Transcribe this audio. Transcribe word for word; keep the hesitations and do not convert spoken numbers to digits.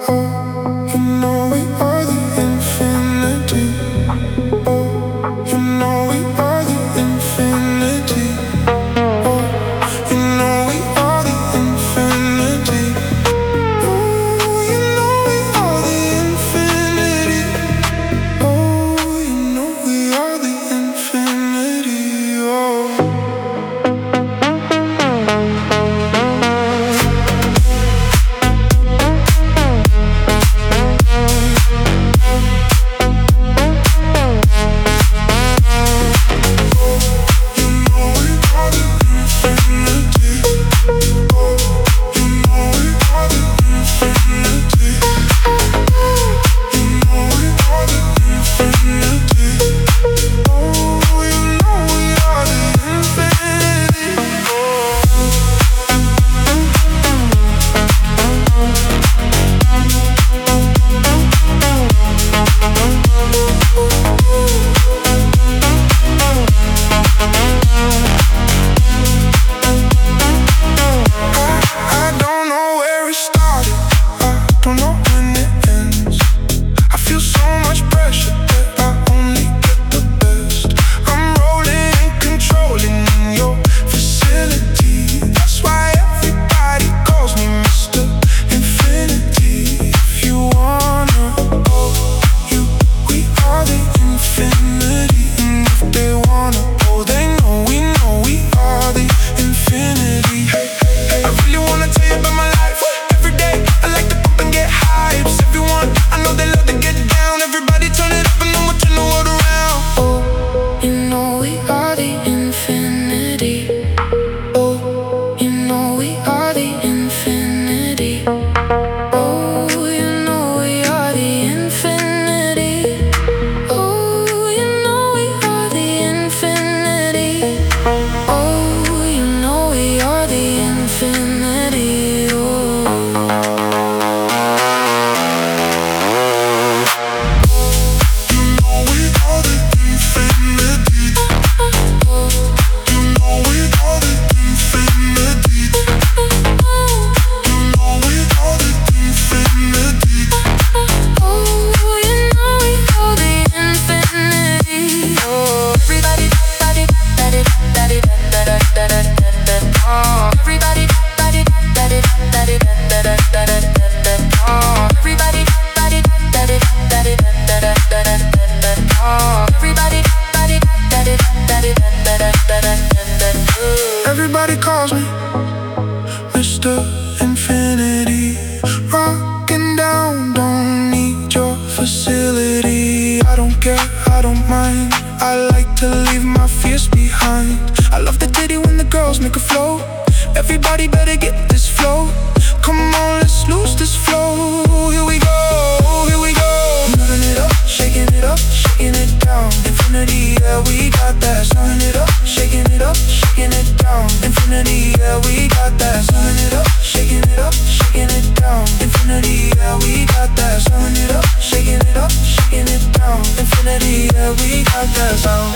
Oh, you know we are the infinity. Oh, you know we are the infinity. Oh, you know we are the infinity. Oh, you know we are the infinity. Oh, you know we are the infinity. Oh. Everybody calls me Mister Infinity. Rocking down, don't need your facility. I don't care, I don't mind. I like to leave my fears behind. I love the titty when the girls make a flow. Everybody better get this flow. Come on, let's lose this flow. Here we go, here we go. Moving it up, shaking it up, shaking it down. Infinity, yeah, we got that. Stirring it up, shaking it up, shaking it down. Infinity, yeah, we got that. Stirring it up, shaking it up, shaking it down. Infinity, yeah, we got that. Stirring it up, shaking it up, shaking it down. Infinity, yeah, we got that sound.